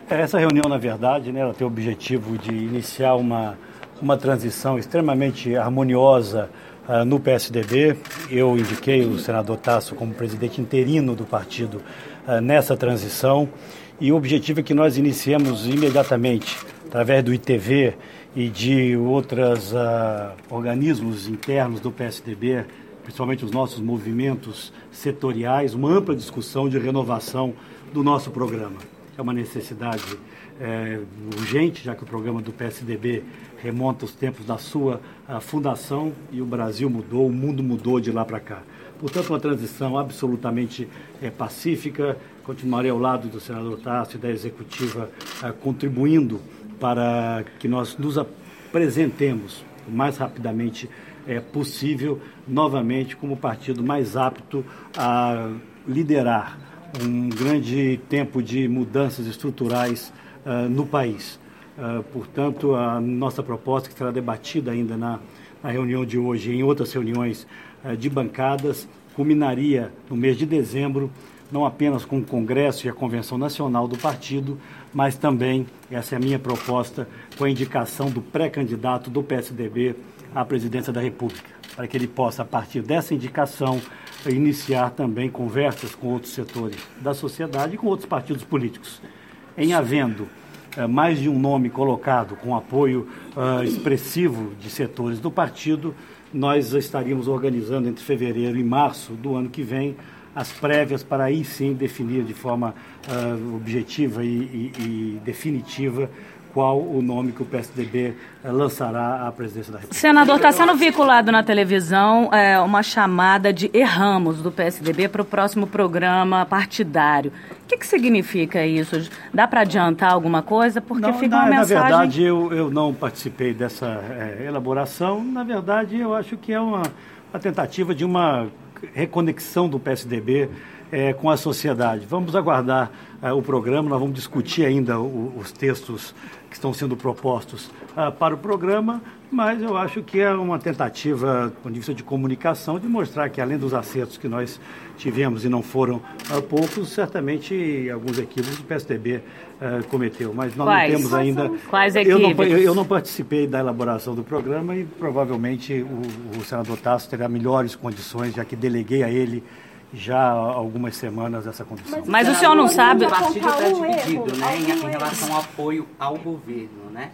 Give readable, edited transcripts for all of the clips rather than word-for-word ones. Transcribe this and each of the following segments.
Essa reunião, na verdade, né, ela tem o objetivo de iniciar uma transição extremamente harmoniosa no PSDB. Eu indiquei o senador Tasso como presidente interino do partido nessa transição, e o objetivo é que nós iniciemos imediatamente, através do ITV e de outros organismos internos do PSDB, principalmente os nossos movimentos setoriais, uma ampla discussão de renovação do nosso programa. É uma necessidade urgente, já que o programa do PSDB remonta aos tempos da sua fundação, e o Brasil mudou, o mundo mudou de lá para cá. Portanto, uma transição absolutamente pacífica. Continuarei ao lado do senador Tasso e da executiva contribuindo para que nós nos apresentemos o mais rapidamente possível, novamente, como o partido mais apto a liderar um grande tempo de mudanças estruturais no país. Portanto, a nossa proposta, que será debatida ainda na reunião de hoje e em outras reuniões de bancadas, culminaria no mês de dezembro, não apenas com o Congresso e a Convenção Nacional do partido, mas também, essa é a minha proposta, com a indicação do pré-candidato do PSDB à presidência da República, para que ele possa, a partir dessa indicação, iniciar também conversas com outros setores da sociedade e com outros partidos políticos. Em havendo mais de um nome colocado com apoio expressivo de setores do partido, nós estaríamos organizando entre fevereiro e março do ano que vem as prévias para aí sim definir de forma objetiva e definitiva qual o nome que o PSDB lançará à presidência da República. Senador, está sendo vinculado na televisão uma chamada de erramos do PSDB para o próximo programa partidário. O que significa isso? Dá para adiantar alguma coisa? Porque fica uma mensagem... Na verdade, eu não participei dessa elaboração. Na verdade, eu acho que é uma tentativa de uma reconexão do PSDB com a sociedade. Vamos aguardar o programa, nós vamos discutir ainda os textos que estão sendo propostos para o programa, mas eu acho que é uma tentativa, do ponto de vista de comunicação, de mostrar que, além dos acertos que nós tivemos, e não foram poucos, certamente alguns equívocos o PSDB cometeu, mas nós não temos ainda... Quais equívocos? Eu não participei da elaboração do programa e provavelmente o senador Tasso terá melhores condições, já que deleguei a ele já há algumas semanas essa condição. Mas o senhor não sabe... O partido está dividido, né, em relação ao apoio ao governo, né?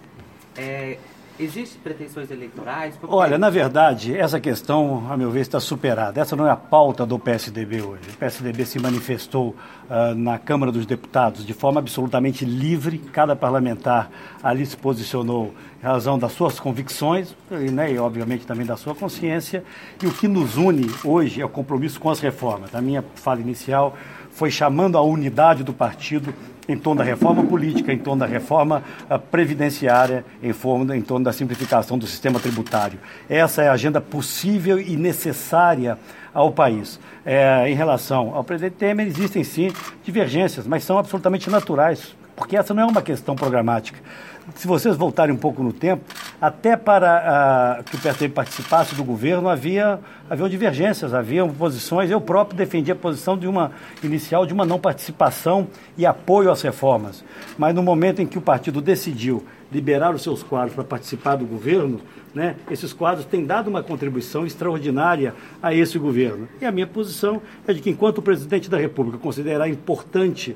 Existem pretensões eleitorais? Porque... Olha, na verdade, essa questão, a meu ver, está superada. Essa não é a pauta do PSDB hoje. O PSDB se manifestou na Câmara dos Deputados de forma absolutamente livre. Cada parlamentar ali se posicionou em razão das suas convicções, né, e obviamente também da sua consciência. E o que nos une hoje é o compromisso com as reformas. A minha fala inicial foi chamando a unidade do partido em torno da reforma política, em torno da reforma previdenciária, em torno da simplificação do sistema tributário. Essa é a agenda possível e necessária ao país. Em relação ao presidente Temer, existem sim divergências, mas são absolutamente naturais, porque essa não é uma questão programática. Se vocês voltarem um pouco no tempo, até para que o PSDB participasse do governo, haviam divergências, haviam posições. Eu próprio defendi a posição inicial de uma não participação e apoio às reformas. Mas no momento em que o partido decidiu liberar os seus quadros para participar do governo, né, esses quadros têm dado uma contribuição extraordinária a esse governo. E a minha posição é de que, enquanto o presidente da República considerar importante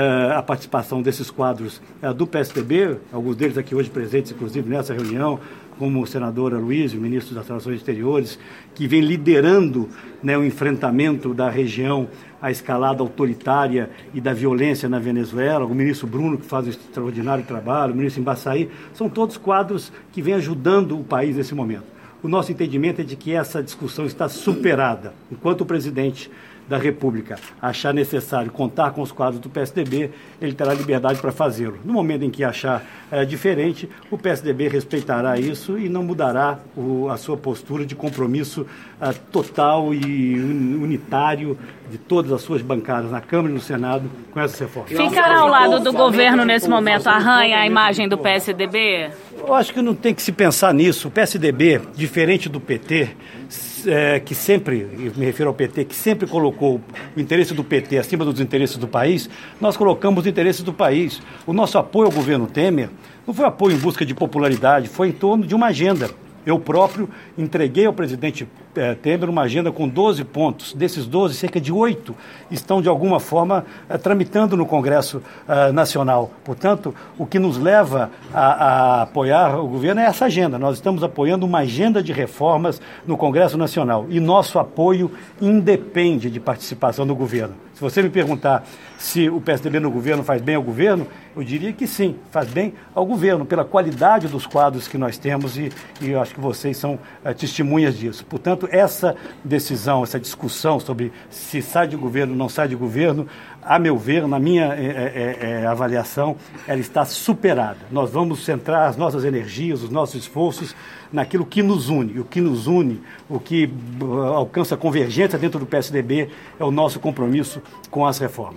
a participação desses quadros do PSDB, alguns deles aqui hoje presentes, inclusive nessa reunião, como o senador Aloysio, ministro das Relações Exteriores, que vem liderando, né, o enfrentamento da região à escalada autoritária e da violência na Venezuela, o ministro Bruno, que faz um extraordinário trabalho, o ministro Embaçaí, são todos quadros que vêm ajudando o país nesse momento. O nosso entendimento é de que essa discussão está superada. Enquanto o presidente da República achar necessário contar com os quadros do PSDB, ele terá liberdade para fazê-lo. No momento em que achar diferente, o PSDB respeitará isso e não mudará a sua postura de compromisso total e unitário de todas as suas bancadas na Câmara e no Senado com essas reformas. Ficará ao lado do governo nesse momento, arranha a imagem do PSDB? Eu acho que não tem que se pensar nisso. O PSDB, diferente do PT, que sempre, eu me refiro ao PT, que sempre colocou o interesse do PT acima dos interesses do país, nós colocamos os interesses do país. O nosso apoio ao governo Temer não foi apoio em busca de popularidade, foi em torno de uma agenda. Eu próprio entreguei ao presidente Temer uma agenda com 12 pontos. Desses 12, cerca de 8 estão, de alguma forma, tramitando no Congresso Nacional. Portanto, o que nos leva a apoiar o governo é essa agenda. Nós estamos apoiando uma agenda de reformas no Congresso Nacional. E nosso apoio independe de participação do governo. Se você me perguntar se o PSDB no governo faz bem ao governo, eu diria que sim, faz bem ao governo, pela qualidade dos quadros que nós temos e eu acho que vocês são testemunhas disso. Portanto, essa decisão, essa discussão sobre se sai de governo ou não sai de governo, a meu ver, na minha avaliação, ela está superada. Nós vamos centrar as nossas energias, os nossos esforços naquilo que nos une. E o que nos une, o que alcança convergência dentro do PSDB é o nosso compromisso com as reformas.